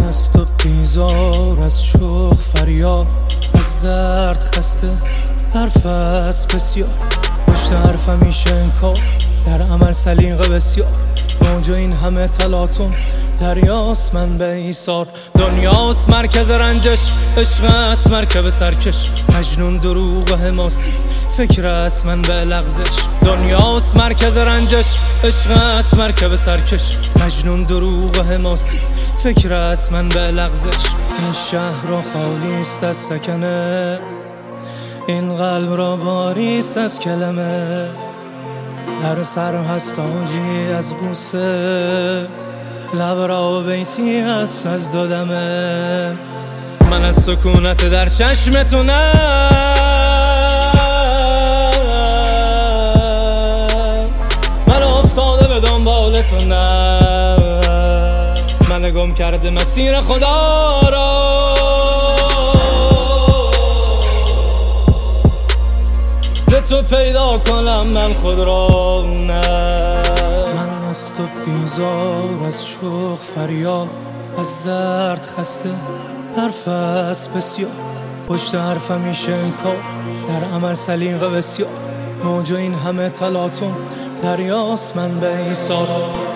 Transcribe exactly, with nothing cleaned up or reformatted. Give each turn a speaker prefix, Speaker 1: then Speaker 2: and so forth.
Speaker 1: از تو بیزار، از شوق فریاد، از درد خسته، حرف است بسیار. پشت حرف همیشه انکار، در عمل سلیقه بسیار. موج این همه تلاطم، دریاست من به ایثار. دنیاست مرکز رنجش، عشق است مرکب سرکش. مجنون دروغ و حماسی، فکر است من به لغزش. دنیاست مرکز رنجش، عشق است مرکب سرکش. مجنون دروغ و حماسی، فکر است من به لغزش. این شهر را خالی است از سکنه، این قلب را باری است از کلمه. در سر هست تاجی از بوسه، لب را بیتی هست از دادمه. من از سکونت در چشمتونم، من افتاده به دنبالتونم. من گم کرده مسیر خدا را، ز تو پیدا کنم من خود را. نه من از تو بیزار، از شوق فریاد، از درد خسته، حرف است بسیار. پشت حرف همیشه انکار، در عمل سلیقه بسیار. موج این همه تلاطم، دریاست من به ایثار.